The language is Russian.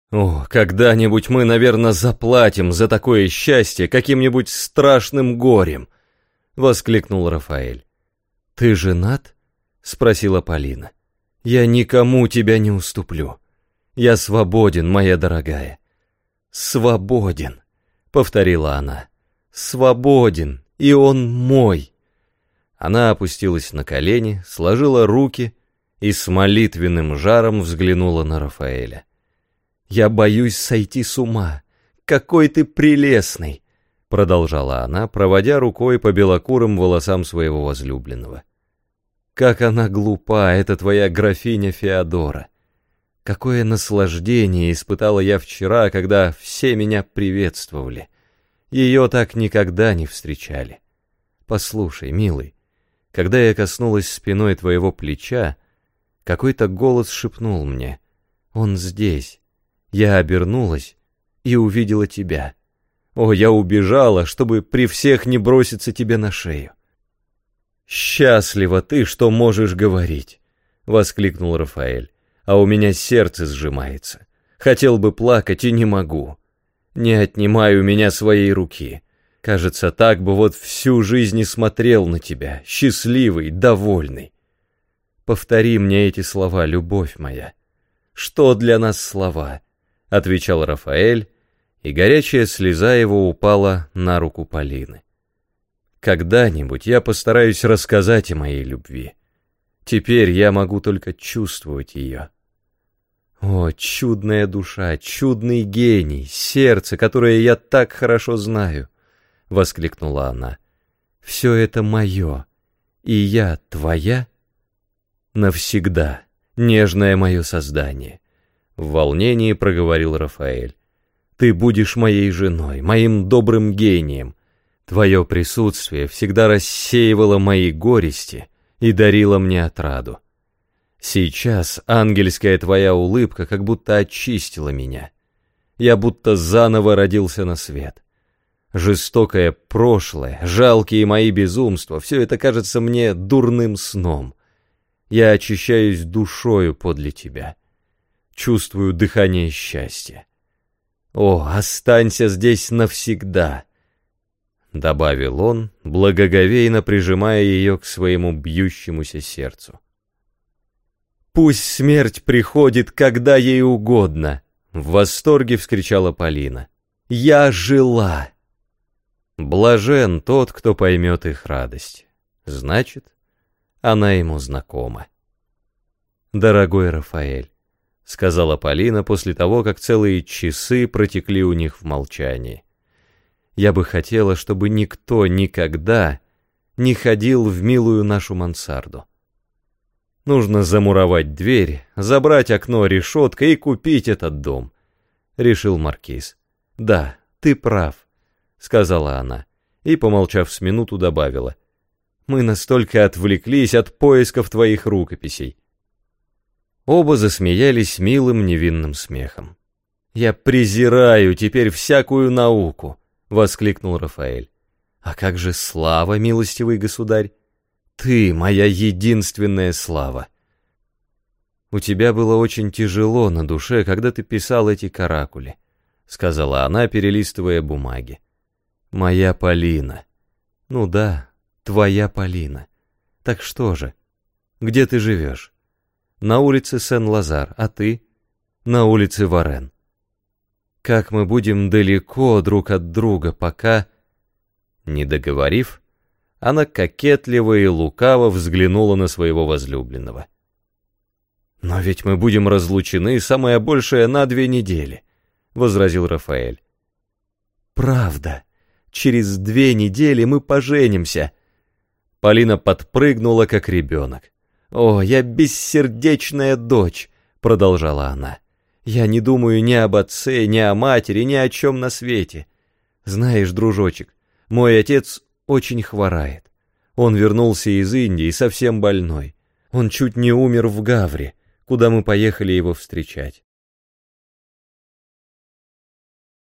О, когда-нибудь мы, наверное, заплатим за такое счастье каким-нибудь страшным горем, воскликнул Рафаэль. Ты женат? Спросила Полина. Я никому тебя не уступлю. Я свободен, моя дорогая. Свободен, повторила она. Свободен, и он мой. Она опустилась на колени, сложила руки и с молитвенным жаром взглянула на Рафаэля. «Я боюсь сойти с ума. Какой ты прелестный!» Продолжала она, проводя рукой по белокурым волосам своего возлюбленного. «Как она глупа, эта твоя графиня Феодора! Какое наслаждение испытала я вчера, когда все меня приветствовали! Ее так никогда не встречали. Послушай, милый, когда я коснулась спиной твоего плеча, какой-то голос шепнул мне: «Он здесь». Я обернулась и увидела тебя. О, я убежала, чтобы при всех не броситься тебе на шею. «Счастлива ты, что можешь говорить», — воскликнул Рафаэль, «а у меня сердце сжимается. Хотел бы плакать и не могу. Не отнимай у меня своей руки. Кажется, так бы вот всю жизнь и смотрел на тебя, счастливый, довольный. Повтори мне эти слова, любовь моя. Что для нас слова?» — отвечал Рафаэль, и горячая слеза его упала на руку Полины. «Когда-нибудь я постараюсь рассказать о моей любви. Теперь я могу только чувствовать ее». «О, чудная душа, чудный гений, сердце, которое я так хорошо знаю!» — воскликнула она. «Все это мое, и я твоя?» «Навсегда, нежное мое создание», — в волнении проговорил Рафаэль. «Ты будешь моей женой, моим добрым гением. Твое присутствие всегда рассеивало мои горести и дарило мне отраду. Сейчас ангельская твоя улыбка как будто очистила меня. Я будто заново родился на свет. Жестокое прошлое, жалкие мои безумства — все это кажется мне дурным сном. Я очищаюсь душою подле тебя. Чувствую дыхание счастья. О, останься здесь навсегда!» Добавил он, благоговейно прижимая ее к своему бьющемуся сердцу. «Пусть смерть приходит, когда ей угодно!» В восторге вскричала Полина. «Я жила!» Блажен тот, кто поймет их радость. Значит, она ему знакома. «Дорогой Рафаэль», — сказала Полина после того, как целые часы протекли у них в молчании, «я бы хотела, чтобы никто никогда не ходил в милую нашу мансарду. Нужно замуровать дверь, забрать окно решеткой и купить этот дом», — решил маркиз. «Да, ты прав», — сказала она, и, помолчав с минуту, добавила: «Мы настолько отвлеклись от поисков твоих рукописей». Оба засмеялись милым невинным смехом. «Я презираю теперь всякую науку», — воскликнул Рафаэль. «А как же слава, милостивый государь? Ты моя единственная слава. У тебя было очень тяжело на душе, когда ты писал эти каракули», — сказала она, перелистывая бумаги. «Моя Полина. Ну да, твоя Полина. Так что же? Где ты живешь?» «На улице Сен-Лазар, а ты?» «На улице Варен». «Как мы будем далеко друг от друга, пока...» Не договорив, она кокетливо и лукаво взглянула на своего возлюбленного. «Но ведь мы будем разлучены самое большее на 2 недели», — возразил Рафаэль. «Правда, через 2 недели мы поженимся». Полина подпрыгнула, как ребенок. «О, я бессердечная дочь», — продолжала она. «Я не думаю ни об отце, ни о матери, ни о чем на свете. Знаешь, дружочек, мой отец очень хворает. Он вернулся из Индии совсем больной. Он чуть не умер в Гавре, куда мы поехали его встречать.